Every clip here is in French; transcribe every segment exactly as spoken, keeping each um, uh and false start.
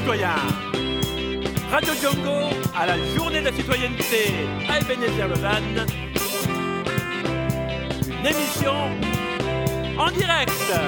citoyens. Radio Django à la journée de la citoyenneté à Ebenezer-Lausanne. Une émission en direct.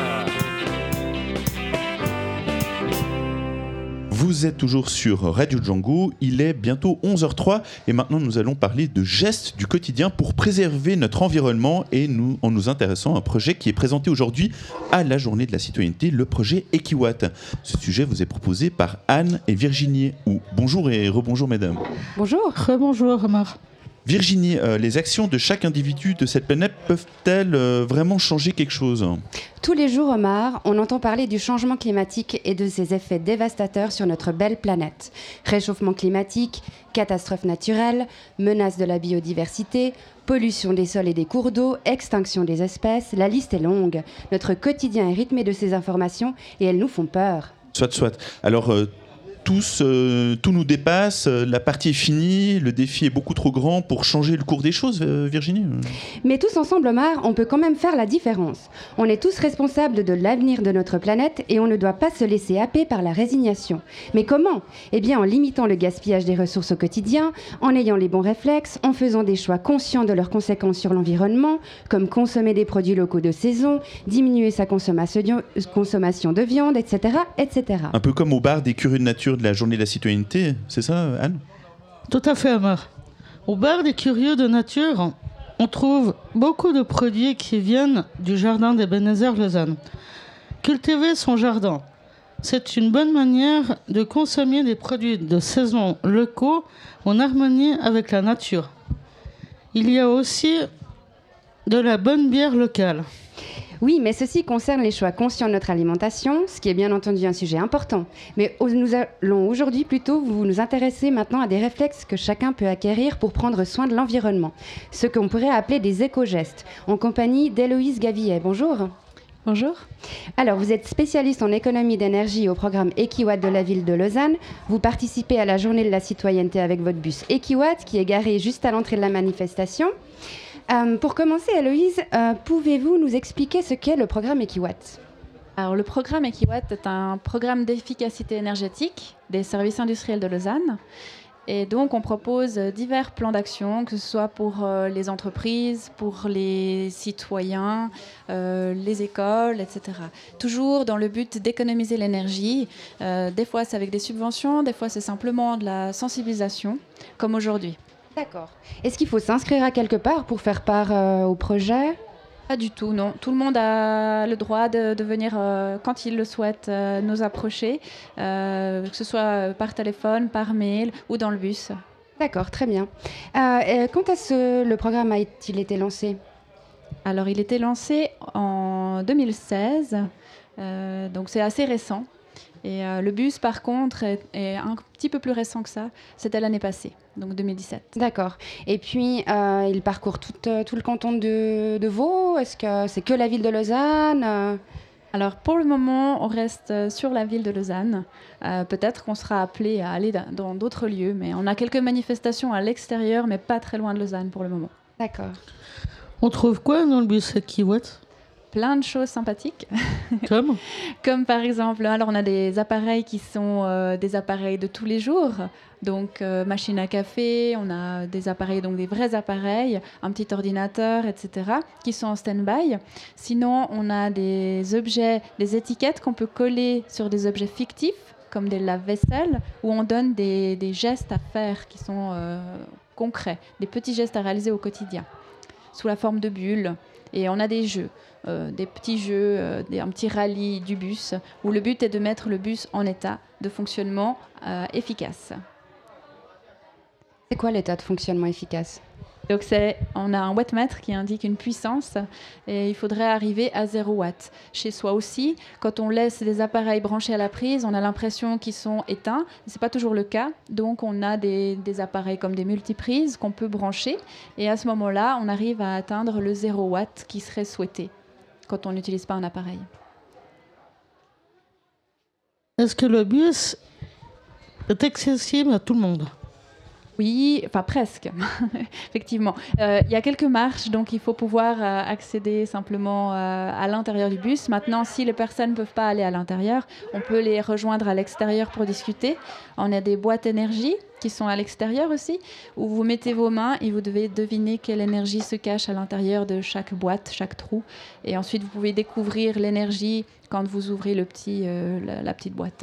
Vous êtes toujours sur Radio Django, il est bientôt onze heures zéro trois et maintenant nous allons parler de gestes du quotidien pour préserver notre environnement et nous, en nous intéressant à un projet qui est présenté aujourd'hui à la journée de la citoyenneté, le projet Equiwatt. Ce sujet vous est proposé par Anne et Virginie. Ou bonjour et rebonjour mesdames. Bonjour. Rebonjour Omar. Virginie, euh, les actions de chaque individu de cette planète peuvent-elles euh, vraiment changer quelque chose ? Tous les jours, Omar, on entend parler du changement climatique et de ses effets dévastateurs sur notre belle planète. Réchauffement climatique, catastrophes naturelles, menaces de la biodiversité, pollution des sols et des cours d'eau, extinction des espèces, la liste est longue. Notre quotidien est rythmé de ces informations et elles nous font peur. Soit, soit. Alors... Euh, Tous, euh, tout nous dépasse, euh, la partie est finie, le défi est beaucoup trop grand pour changer le cours des choses, euh, Virginie. Mais tous ensemble, Omar, on peut quand même faire la différence. On est tous responsables de l'avenir de notre planète et on ne doit pas se laisser happer par la résignation. Mais comment ? Eh bien, en limitant le gaspillage des ressources au quotidien, en ayant les bons réflexes, en faisant des choix conscients de leurs conséquences sur l'environnement, comme consommer des produits locaux de saison, diminuer sa consommation, consommation de viande, et cetera, et cetera. Un peu comme au bar des curieux de nature de la journée de la citoyenneté, c'est ça, Anne ? Tout à fait, Omar. Au bar des curieux de nature, on trouve beaucoup de produits qui viennent du jardin d'Ebenezer-Lausanne. Cultiver son jardin, c'est une bonne manière de consommer des produits de saison locaux en harmonie avec la nature. Il y a aussi de la bonne bière locale. Oui, mais ceci concerne les choix conscients de notre alimentation, ce qui est bien entendu un sujet important. Mais nous allons aujourd'hui plutôt vous nous intéresser maintenant à des réflexes que chacun peut acquérir pour prendre soin de l'environnement. Ce qu'on pourrait appeler des éco-gestes, en compagnie d'Héloïse Gavillet. Bonjour. Bonjour. Alors, vous êtes spécialiste en économie d'énergie au programme Equiwatt de la ville de Lausanne. Vous participez à la journée de la citoyenneté avec votre bus Equiwatt, qui est garé juste à l'entrée de la manifestation. Euh, pour commencer, Héloïse, euh, pouvez-vous nous expliquer ce qu'est le programme Equiwatt ? Alors, le programme Equiwatt est un programme d'efficacité énergétique des services industriels de Lausanne. Et donc, on propose divers plans d'action, que ce soit pour euh, les entreprises, pour les citoyens, euh, les écoles, et cetera. Toujours dans le but d'économiser l'énergie. Euh, des fois, c'est avec des subventions, des fois, c'est simplement de la sensibilisation, comme aujourd'hui. D'accord. Est-ce qu'il faut s'inscrire à quelque part pour faire part euh, au projet ? Pas du tout, non. Tout le monde a le droit de, de venir, euh, quand il le souhaite, euh, nous approcher, euh, que ce soit par téléphone, par mail ou dans le bus. D'accord, très bien. Euh, quand est-ce que le programme a-t-il été lancé ? Alors, il était lancé en deux mille seize, euh, donc c'est assez récent. Et euh, le bus, par contre, est, est un petit peu plus récent que ça. C'était l'année passée, donc deux mille dix-sept. D'accord. Et puis, euh, il parcourt tout, euh, tout le canton de, de Vaud ? Est-ce que c'est que la ville de Lausanne ? Alors, pour le moment, on reste sur la ville de Lausanne. Euh, peut-être qu'on sera appelé à aller dans d'autres lieux, mais on a quelques manifestations à l'extérieur, mais pas très loin de Lausanne pour le moment. D'accord. On trouve quoi dans le bus Equiwatt ? Plein de choses sympathiques. Comme Comme par exemple, alors on a des appareils qui sont euh, des appareils de tous les jours, donc euh, machine à café, on a des appareils, donc des vrais appareils, un petit ordinateur, et cetera, qui sont en stand-by. Sinon, on a des objets, des étiquettes qu'on peut coller sur des objets fictifs, comme des lave-vaisselle, où on donne des, des gestes à faire qui sont euh, concrets, des petits gestes à réaliser au quotidien, sous la forme de bulles. Et on a des jeux. Euh, des petits jeux, euh, des, un petit rallye du bus, où le but est de mettre le bus en état de fonctionnement euh, efficace. C'est quoi l'état de fonctionnement efficace ? Donc c'est, on a un wattmètre qui indique une puissance et il faudrait arriver à zéro watt. Chez soi aussi, quand on laisse des appareils branchés à la prise, on a l'impression qu'ils sont éteints. Ce n'est pas toujours le cas. Donc on a des, des appareils comme des multiprises qu'on peut brancher et à ce moment-là, on arrive à atteindre le zéro watt qui serait souhaité quand on n'utilise pas un appareil. Est-ce que le bus est accessible à tout le monde ? Oui, enfin presque, effectivement. Euh, il y a quelques marches, donc il faut pouvoir euh, accéder simplement euh, à l'intérieur du bus. Maintenant, si les personnes ne peuvent pas aller à l'intérieur, on peut les rejoindre à l'extérieur pour discuter. On a des boîtes énergie qui sont à l'extérieur aussi, où vous mettez vos mains et vous devez deviner quelle énergie se cache à l'intérieur de chaque boîte, chaque trou. Et ensuite, vous pouvez découvrir l'énergie quand vous ouvrez le petit, euh, la, la petite boîte.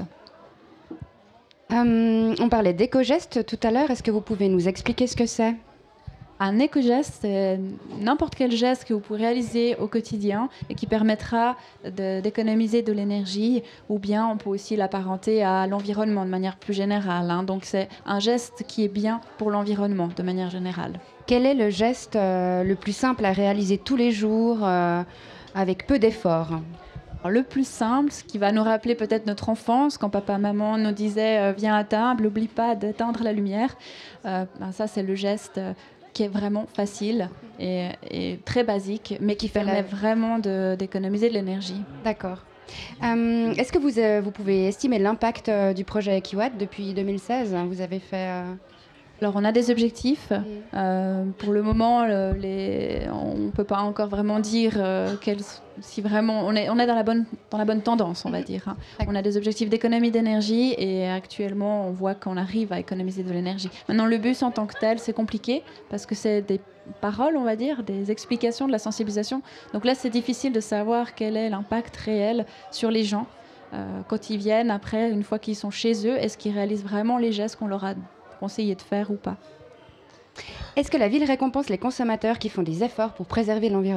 Euh, on parlait d'éco-gestes tout à l'heure. Est-ce que vous pouvez nous expliquer ce que c'est ? Un éco-geste, c'est n'importe quel geste que vous pouvez réaliser au quotidien et qui permettra de, d'économiser de l'énergie, ou bien on peut aussi l'apparenter à l'environnement de manière plus générale. Hein. Donc c'est un geste qui est bien pour l'environnement de manière générale. Quel est le geste euh, le plus simple à réaliser tous les jours euh, avec peu d'efforts ? Alors, le plus simple, ce qui va nous rappeler peut-être notre enfance, quand papa, maman nous disaient euh, « viens à table, n'oublie pas d'éteindre la lumière euh, », ben ça c'est le geste euh, qui est vraiment facile et, et très basique, mais qui permet la... vraiment de, d'économiser de l'énergie. D'accord. Euh, est-ce que vous, euh, vous pouvez estimer l'impact euh, du projet Ekiwatt depuis deux mille seize ? Vous avez fait... Euh... Alors, on a des objectifs. Mmh. Euh, pour le moment, le, les, on ne peut pas encore vraiment dire euh, quel, si vraiment... On est, on est dans, la bonne, dans la bonne tendance, on va dire. Hein. On a des objectifs d'économie d'énergie et actuellement, on voit qu'on arrive à économiser de l'énergie. Maintenant, le bus en tant que tel, c'est compliqué parce que c'est des paroles, on va dire, des explications, de la sensibilisation. Donc là, c'est difficile de savoir quel est l'impact réel sur les gens euh, quand ils viennent après, une fois qu'ils sont chez eux. Est-ce qu'ils réalisent vraiment les gestes qu'on leur a conseiller de faire ou pas. Est-ce que la ville récompense les consommateurs qui font des efforts pour préserver l'environnement ?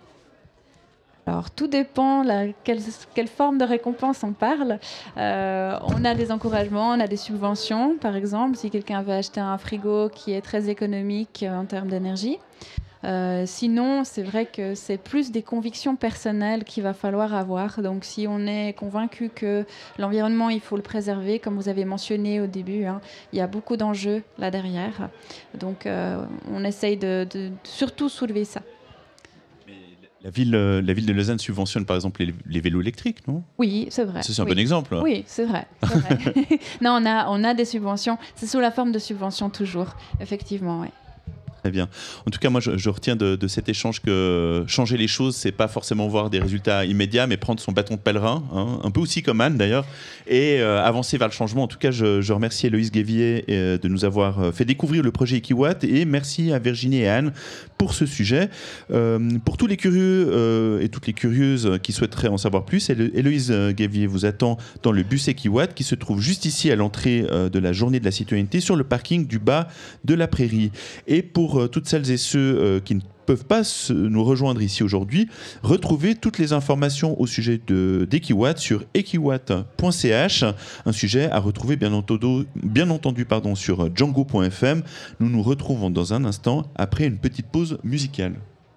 Alors, tout dépend de quelle, quelle forme de récompense on parle. Euh, on a des encouragements, on a des subventions, par exemple, si quelqu'un veut acheter un frigo qui est très économique euh, en termes d'énergie. Euh, sinon, c'est vrai que c'est plus des convictions personnelles qu'il va falloir avoir. Donc, si on est convaincu que l'environnement, il faut le préserver, comme vous avez mentionné au début, hein, il y a beaucoup d'enjeux là derrière. Donc, euh, on essaye de, de surtout soulever ça. Mais la ville, la ville de Lausanne subventionne par exemple les, les vélos électriques, non ? Oui, c'est vrai. Ça, c'est un oui. bon exemple. Oui, c'est vrai. C'est vrai. Non, on a, on a des subventions. C'est sous la forme de subventions toujours, effectivement, oui. Très bien. En tout cas, moi, je, je retiens de, de cet échange que changer les choses, c'est pas forcément voir des résultats immédiats, mais prendre son bâton de pèlerin, hein, un peu aussi comme Anne d'ailleurs, et euh, avancer vers le changement. En tout cas, je, je remercie Héloïse Guévier euh, de nous avoir fait découvrir le projet Ekiwatt, et merci à Virginie et Anne pour ce sujet. Euh, pour tous les curieux euh, et toutes les curieuses qui souhaiteraient en savoir plus, Héloïse Guévier vous attend dans le bus Ekiwatt qui se trouve juste ici à l'entrée euh, de la journée de la citoyenneté sur le parking du bas de la Prairie. Et pour euh, toutes celles et ceux euh, qui ne peuvent pas se, nous rejoindre ici aujourd'hui, retrouvez toutes les informations au sujet de, d'Ekiwatt sur ekiwatt point c h, un sujet à retrouver bien entendu, bien entendu pardon, sur django point f m. Nous nous retrouvons dans un instant après une petite pause musicale.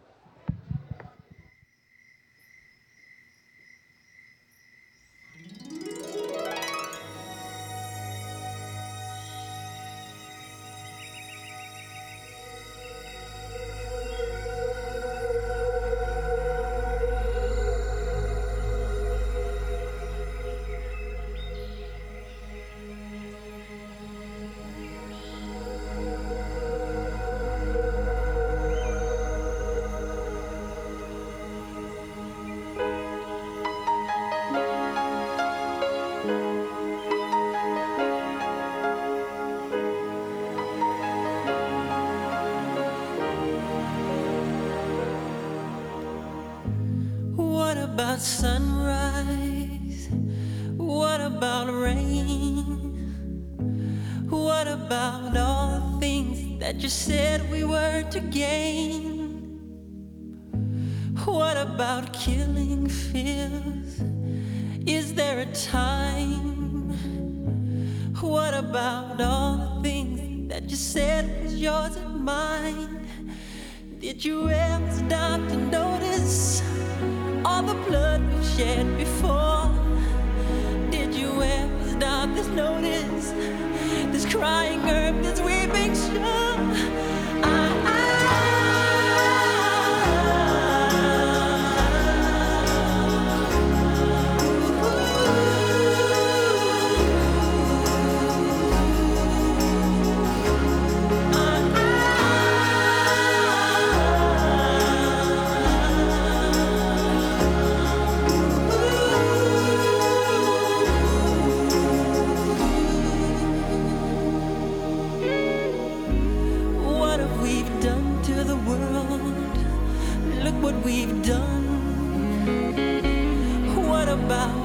Sunrise, what about rain? What about all the things that you said we were to gain? What about killing fears? Is there a time? What about all the things that you said was yours and mine? Did you ever stop to notice all the blood we've shed before? Did you ever stop to notice this crying earth, this weeping shore? I, I, ooh,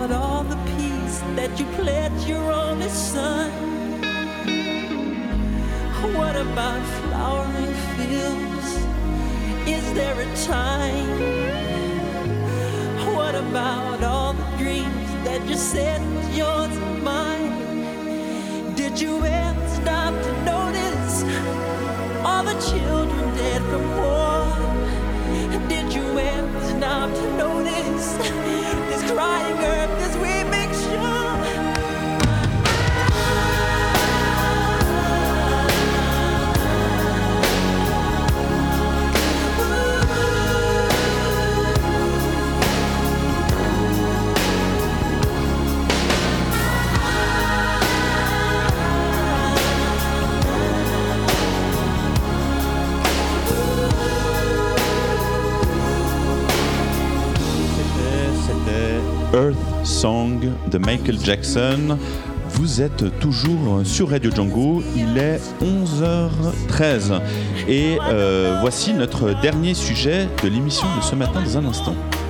about all the peace that you pledged your only son? What about flowering fields? Is there a time? What about all the dreams that you said was yours and mine? Did you ever stop to notice all the children dead from war? Did you ever stop to notice this crying earth as we make sure? Earth Song de Michael Jackson. Vous êtes toujours sur Radio Django, il est onze heures treize et euh, voici notre dernier sujet de l'émission de ce matin dans un instant.